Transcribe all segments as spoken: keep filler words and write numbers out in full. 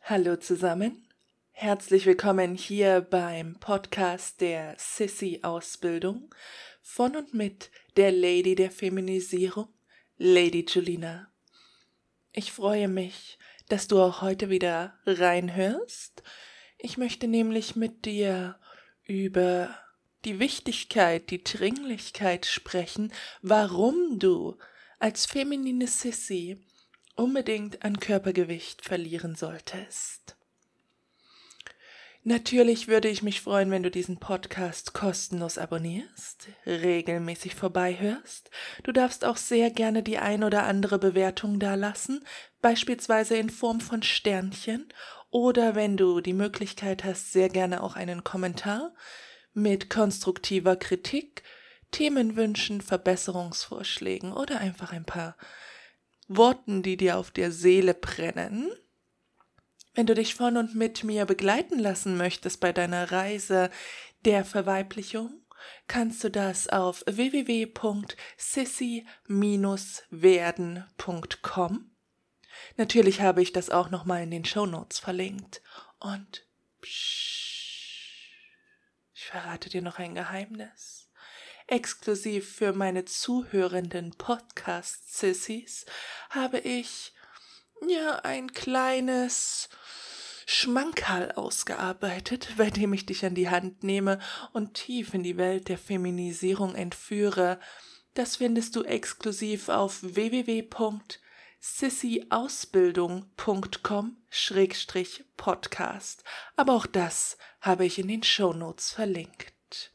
Hallo zusammen, herzlich willkommen hier beim Podcast der Sissy-Ausbildung von und mit der Lady der Feminisierung, Lady Julina. Ich freue mich, dass du auch heute wieder reinhörst. Ich möchte nämlich mit dir über die Wichtigkeit, die Dringlichkeit sprechen, warum du als feminine Sissy unbedingt an Körpergewicht verlieren solltest. Natürlich würde ich mich freuen, wenn du diesen Podcast kostenlos abonnierst, regelmäßig vorbeihörst. Du darfst auch sehr gerne die ein oder andere Bewertung dalassen, beispielsweise in Form von Sternchen, oder wenn du die Möglichkeit hast, sehr gerne auch einen Kommentar mit konstruktiver Kritik, Themenwünschen, Verbesserungsvorschlägen oder einfach ein paar Worten, die dir auf der Seele brennen. Wenn du dich von und mit mir begleiten lassen möchtest bei deiner Reise der Verweiblichung, kannst du das auf w w w punkt sissy Bindestrich werden punkt com. Natürlich habe ich das auch nochmal in den Shownotes verlinkt. Und psch, ich verrate dir noch ein Geheimnis. Exklusiv für meine zuhörenden Podcast-Sissys habe ich ja ein kleines Schmankerl ausgearbeitet, bei dem ich dich an die Hand nehme und tief in die Welt der Feminisierung entführe. Das findest du exklusiv auf w w w punkt sissy ausbildung punkt com Schrägstrich Podcast. Aber auch das habe ich in den Shownotes verlinkt.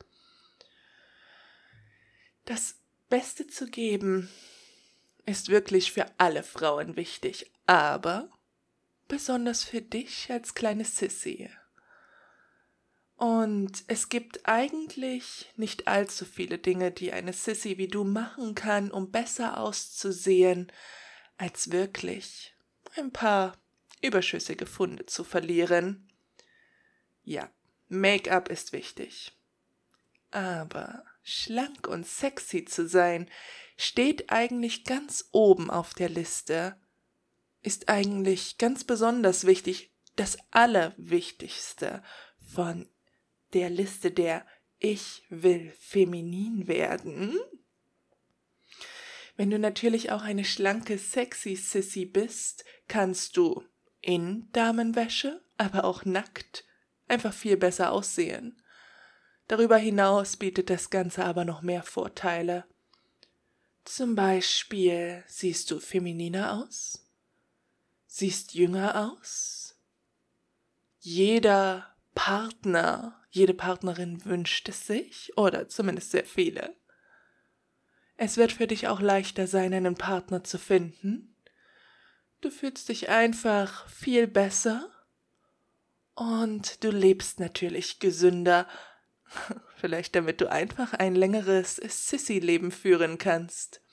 Das Beste zu geben ist wirklich für alle Frauen wichtig, aber besonders für dich als kleine Sissy. Und es gibt eigentlich nicht allzu viele Dinge, die eine Sissy wie du machen kann, um besser auszusehen, als wirklich ein paar überschüssige Funde zu verlieren. Ja, Make-up ist wichtig. Aber schlank und sexy zu sein, steht eigentlich ganz oben auf der Liste, ist eigentlich ganz besonders wichtig, das Allerwichtigste von der Liste der Ich will feminin werden. Wenn du natürlich auch eine schlanke, sexy Sissy bist, kannst du in Damenwäsche, aber auch nackt, einfach viel besser aussehen. Darüber hinaus bietet das Ganze aber noch mehr Vorteile. Zum Beispiel siehst du femininer aus, siehst jünger aus. Jeder Partner, jede Partnerin wünscht es sich, oder zumindest sehr viele. Es wird für dich auch leichter sein, einen Partner zu finden. Du fühlst dich einfach viel besser und du lebst natürlich gesünder, vielleicht damit du einfach ein längeres Sissy-Leben führen kannst.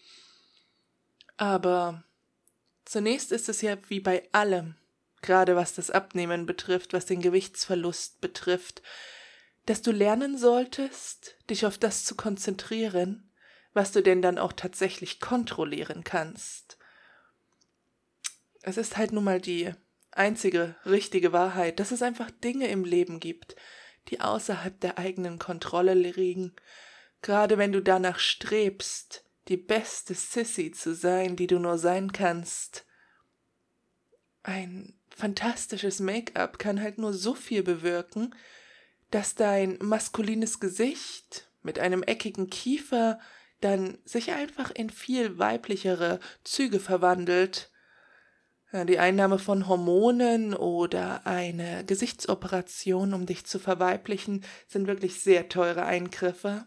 Aber zunächst ist es ja wie bei allem, gerade was das Abnehmen betrifft, was den Gewichtsverlust betrifft, dass du lernen solltest, dich auf das zu konzentrieren, was du denn dann auch tatsächlich kontrollieren kannst. Es ist halt nun mal die einzige richtige Wahrheit, dass es einfach Dinge im Leben gibt, die außerhalb der eigenen Kontrolle liegen, gerade wenn du danach strebst, die beste Sissy zu sein, die du nur sein kannst. Ein fantastisches Make-up kann halt nur so viel bewirken, dass dein maskulines Gesicht mit einem eckigen Kiefer dann sich einfach in viel weiblichere Züge verwandelt. Die Einnahme von Hormonen oder eine Gesichtsoperation, um dich zu verweiblichen, sind wirklich sehr teure Eingriffe.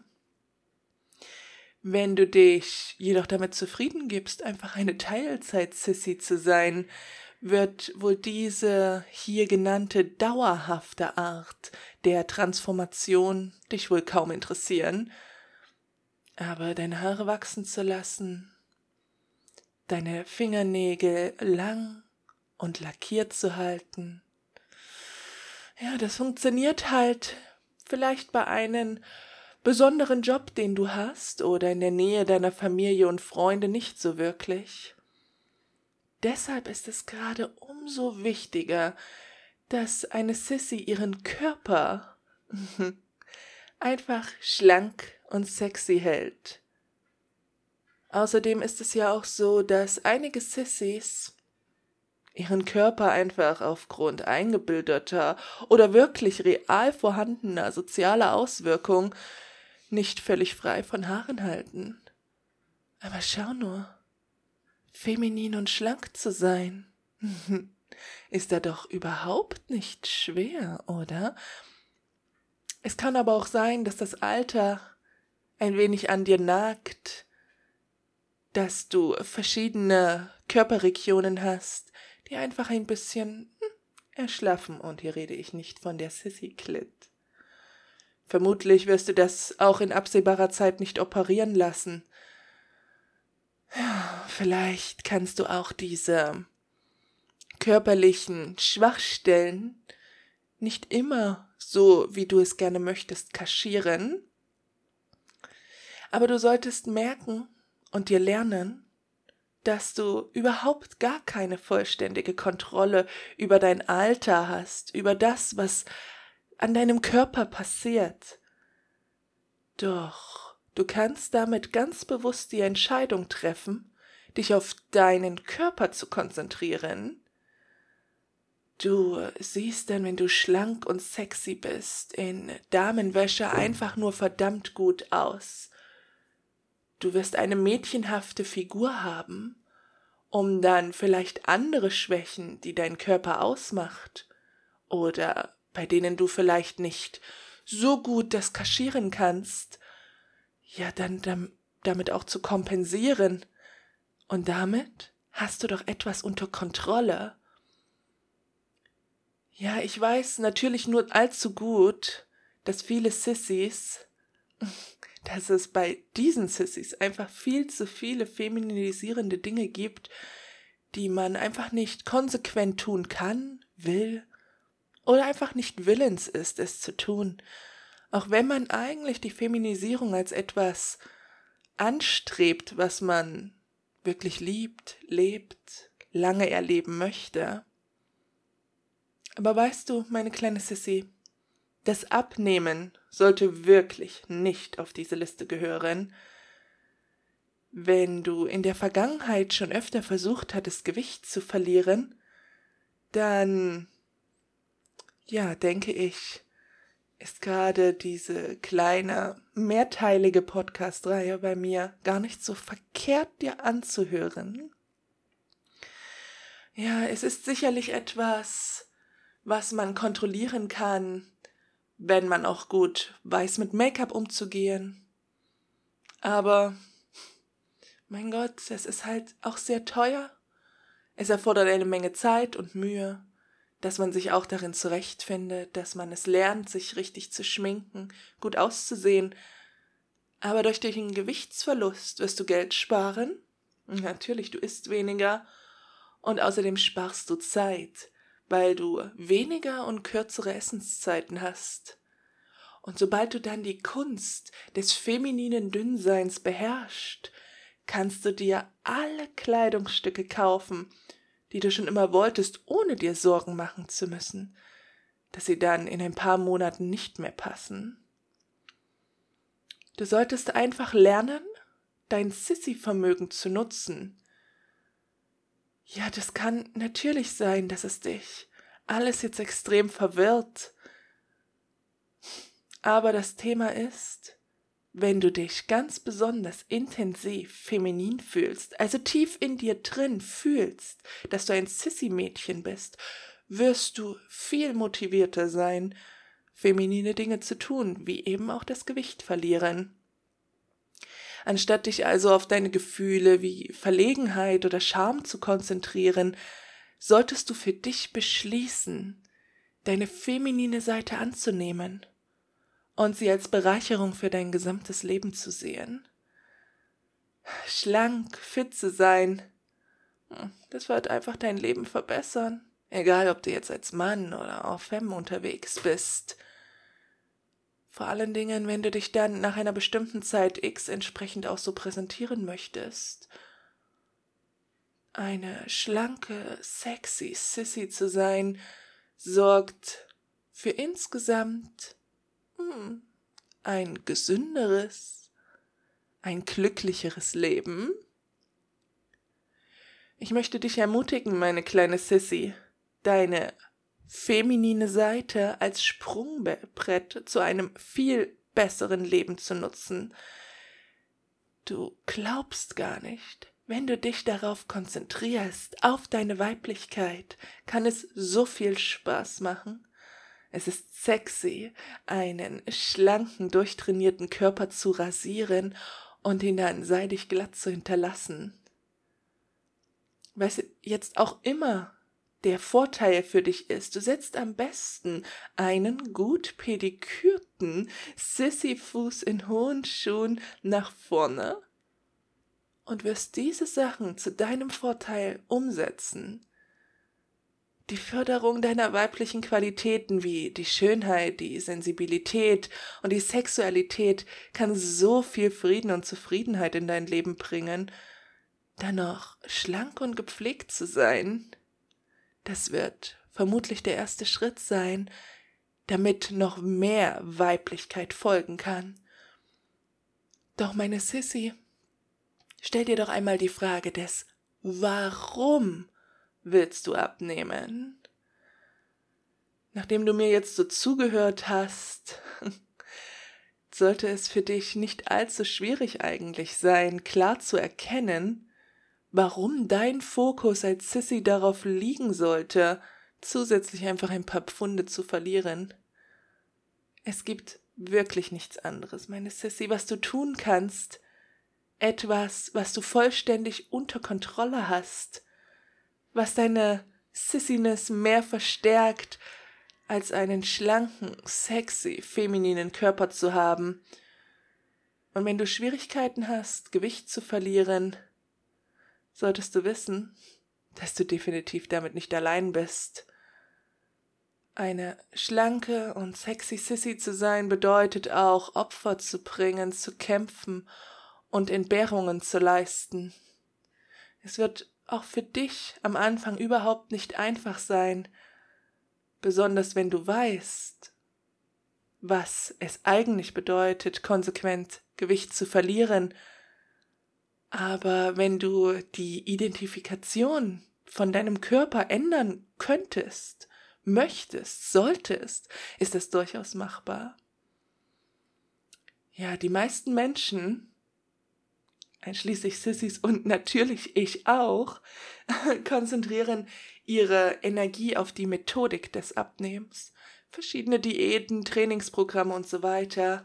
Wenn du dich jedoch damit zufrieden gibst, einfach eine Teilzeit-Sissy zu sein, wird wohl diese hier genannte dauerhafte Art der Transformation dich wohl kaum interessieren. Aber deine Haare wachsen zu lassen, deine Fingernägel lang und lackiert zu halten. Ja, das funktioniert halt vielleicht bei einem besonderen Job, den du hast oder in der Nähe deiner Familie und Freunde nicht so wirklich. Deshalb ist es gerade umso wichtiger, dass eine Sissy ihren Körper einfach schlank und sexy hält. Außerdem ist es ja auch so, dass einige Sissys ihren Körper einfach aufgrund eingebildeter oder wirklich real vorhandener sozialer Auswirkungen nicht völlig frei von Haaren halten. Aber schau nur, feminin und schlank zu sein, ist da doch überhaupt nicht schwer, oder? Es kann aber auch sein, dass das Alter ein wenig an dir nagt, dass du verschiedene Körperregionen hast, die einfach ein bisschen hm, erschlaffen. Und hier rede ich nicht von der Sissy-Clit. Vermutlich wirst du das auch in absehbarer Zeit nicht operieren lassen. Ja, vielleicht kannst du auch diese körperlichen Schwachstellen nicht immer so, wie du es gerne möchtest, kaschieren. Aber du solltest merken und dir lernen, dass du überhaupt gar keine vollständige Kontrolle über dein Alter hast, über das, was an deinem Körper passiert. Doch du kannst damit ganz bewusst die Entscheidung treffen, dich auf deinen Körper zu konzentrieren. Du siehst dann, wenn du schlank und sexy bist, in Damenwäsche einfach nur verdammt gut aus. Du wirst eine mädchenhafte Figur haben, um dann vielleicht andere Schwächen, die dein Körper ausmacht, oder bei denen du vielleicht nicht so gut das kaschieren kannst, ja dann dam- damit auch zu kompensieren. Und damit hast du doch etwas unter Kontrolle. Ja, ich weiß natürlich nur allzu gut, dass viele Sissys, dass es bei diesen Sissys einfach viel zu viele femininisierende Dinge gibt, die man einfach nicht konsequent tun kann, will oder einfach nicht willens ist, es zu tun. Auch wenn man eigentlich die Feminisierung als etwas anstrebt, was man wirklich liebt, lebt, lange erleben möchte. Aber weißt du, meine kleine Sissy, das Abnehmen sollte wirklich nicht auf diese Liste gehören. Wenn du in der Vergangenheit schon öfter versucht hattest, Gewicht zu verlieren, dann, ja, denke ich, ist gerade diese kleine, mehrteilige Podcast-Reihe bei mir gar nicht so verkehrt, dir anzuhören. Ja, es ist sicherlich etwas, was man kontrollieren kann, wenn man auch gut weiß, mit Make-up umzugehen. Aber, mein Gott, es ist halt auch sehr teuer. Es erfordert eine Menge Zeit und Mühe, dass man sich auch darin zurechtfindet, dass man es lernt, sich richtig zu schminken, gut auszusehen. Aber durch den Gewichtsverlust wirst du Geld sparen. Natürlich, du isst weniger. Und außerdem sparst du Zeit, weil du weniger und kürzere Essenszeiten hast. Und sobald du dann die Kunst des femininen Dünnseins beherrschst, kannst du dir alle Kleidungsstücke kaufen, die du schon immer wolltest, ohne dir Sorgen machen zu müssen, dass sie dann in ein paar Monaten nicht mehr passen. Du solltest einfach lernen, dein Sissy-Vermögen zu nutzen. Ja, das kann natürlich sein, dass es dich alles jetzt extrem verwirrt. Aber das Thema ist, wenn du dich ganz besonders intensiv feminin fühlst, also tief in dir drin fühlst, dass du ein Sissy-Mädchen bist, wirst du viel motivierter sein, feminine Dinge zu tun, wie eben auch das Gewicht verlieren. Anstatt dich also auf deine Gefühle wie Verlegenheit oder Scham zu konzentrieren, solltest du für dich beschließen, deine feminine Seite anzunehmen und sie als Bereicherung für dein gesamtes Leben zu sehen. Schlank, fit zu sein, das wird einfach dein Leben verbessern. Egal, ob du jetzt als Mann oder auf Femme unterwegs bist. Vor allen Dingen, wenn du dich dann nach einer bestimmten Zeit X entsprechend auch so präsentieren möchtest. Eine schlanke, sexy Sissy zu sein, sorgt für insgesamt hm, ein gesünderes, ein glücklicheres Leben. Ich möchte dich ermutigen, meine kleine Sissy, deine feminine Seite als Sprungbrett zu einem viel besseren Leben zu nutzen. Du glaubst gar nicht, wenn du dich darauf konzentrierst, auf deine Weiblichkeit, kann es so viel Spaß machen. Es ist sexy, einen schlanken, durchtrainierten Körper zu rasieren und ihn dann seidig glatt zu hinterlassen. Was jetzt auch immer der Vorteil für dich ist, du setzt am besten einen gut pedikürten Sissy-Fuß in hohen Schuhen nach vorne und wirst diese Sachen zu deinem Vorteil umsetzen. Die Förderung deiner weiblichen Qualitäten wie die Schönheit, die Sensibilität und die Sexualität kann so viel Frieden und Zufriedenheit in dein Leben bringen. Dann noch schlank und gepflegt zu sein, das wird vermutlich der erste Schritt sein, damit noch mehr Weiblichkeit folgen kann. Doch meine Sissy, stell dir doch einmal die Frage des Warum willst du abnehmen? Nachdem du mir jetzt so zugehört hast, sollte es für dich nicht allzu schwierig eigentlich sein, klar zu erkennen, warum dein Fokus als Sissy darauf liegen sollte, zusätzlich einfach ein paar Pfunde zu verlieren. Es gibt wirklich nichts anderes, meine Sissy, was du tun kannst. Etwas, was du vollständig unter Kontrolle hast, was deine Sissiness mehr verstärkt, als einen schlanken, sexy, femininen Körper zu haben. Und wenn du Schwierigkeiten hast, Gewicht zu verlieren, solltest du wissen, dass du definitiv damit nicht allein bist. Eine schlanke und sexy Sissy zu sein bedeutet auch, Opfer zu bringen, zu kämpfen und Entbehrungen zu leisten. Es wird auch für dich am Anfang überhaupt nicht einfach sein, besonders wenn du weißt, was es eigentlich bedeutet, konsequent Gewicht zu verlieren. Aber wenn du die Identifikation von deinem Körper ändern könntest, möchtest, solltest, ist das durchaus machbar. Ja, die meisten Menschen, einschließlich Sissys und natürlich ich auch, konzentrieren ihre Energie auf die Methodik des Abnehmens, verschiedene Diäten, Trainingsprogramme und so weiter.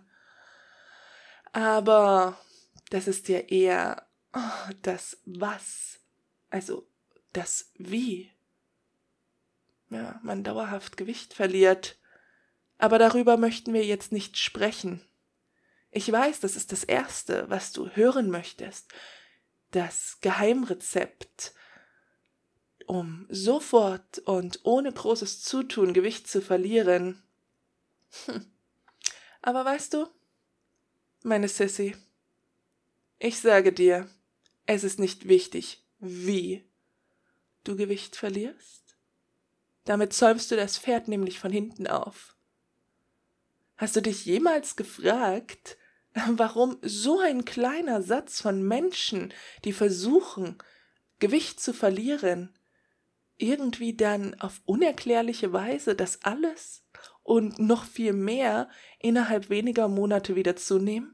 Aber das ist ja eher oh, das Was, also das Wie. Ja, man dauerhaft Gewicht verliert. Aber darüber möchten wir jetzt nicht sprechen. Ich weiß, das ist das Erste, was du hören möchtest. Das Geheimrezept, um sofort und ohne großes Zutun Gewicht zu verlieren. Hm. Aber weißt du, meine Sissy, ich sage dir, es ist nicht wichtig, wie du Gewicht verlierst. Damit zäumst du das Pferd nämlich von hinten auf. Hast du dich jemals gefragt, warum so ein kleiner Satz von Menschen, die versuchen, Gewicht zu verlieren, irgendwie dann auf unerklärliche Weise das alles und noch viel mehr innerhalb weniger Monate wieder zunehmen?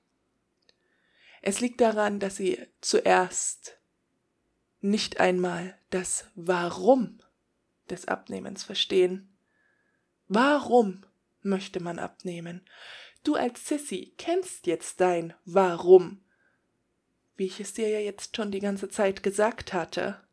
Es liegt daran, dass sie zuerst nicht einmal das Warum des Abnehmens verstehen. Warum möchte man abnehmen? Du als Sissy kennst jetzt dein Warum, wie ich es dir ja jetzt schon die ganze Zeit gesagt hatte.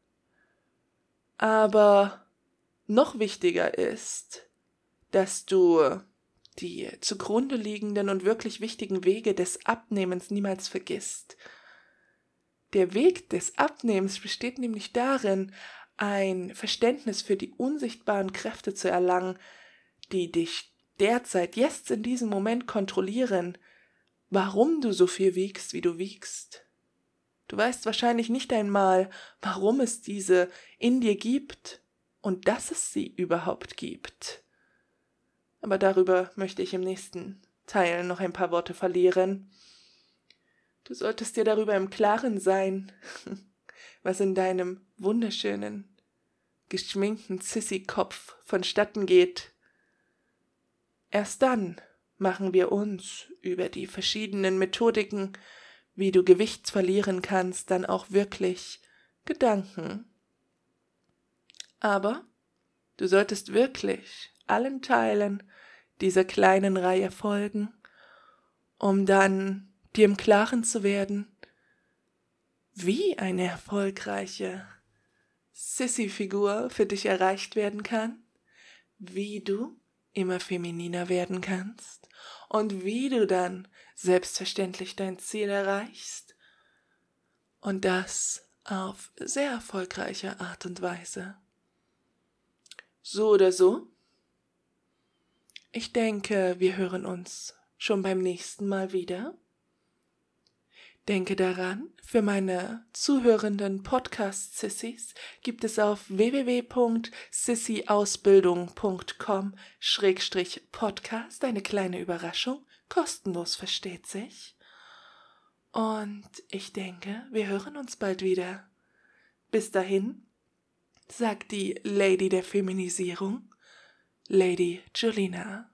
Aber noch wichtiger ist, dass du die zugrunde liegenden und wirklich wichtigen Wege des Abnehmens niemals vergisst. Der Weg des Abnehmens besteht nämlich darin, ein Verständnis für die unsichtbaren Kräfte zu erlangen, die dich derzeit, jetzt in diesem Moment kontrollieren, warum du so viel wiegst, wie du wiegst. Du weißt wahrscheinlich nicht einmal, warum es diese in dir gibt. und dass es sie überhaupt gibt. Aber darüber möchte ich im nächsten Teil noch ein paar Worte verlieren. Du solltest dir darüber im Klaren sein, was in deinem wunderschönen, geschminkten Sissy-Kopf vonstatten geht. Erst dann machen wir uns über die verschiedenen Methodiken, wie du Gewicht verlieren kannst, dann auch wirklich Gedanken. Aber du solltest wirklich allen Teilen dieser kleinen Reihe folgen, um dann dir im Klaren zu werden, wie eine erfolgreiche Sissy-Figur für dich erreicht werden kann, wie du immer femininer werden kannst und wie du dann selbstverständlich dein Ziel erreichst und das auf sehr erfolgreiche Art und Weise. So oder so, ich denke, wir hören uns schon beim nächsten Mal wieder. Denke daran, für meine zuhörenden Podcast-Sissys gibt es auf w w w punkt sissy ausbildung punkt com Schrägstrich Podcast eine kleine Überraschung, kostenlos versteht sich. Und ich denke, wir hören uns bald wieder. Bis dahin, sagt die Lady der Feminisierung, Lady Julina.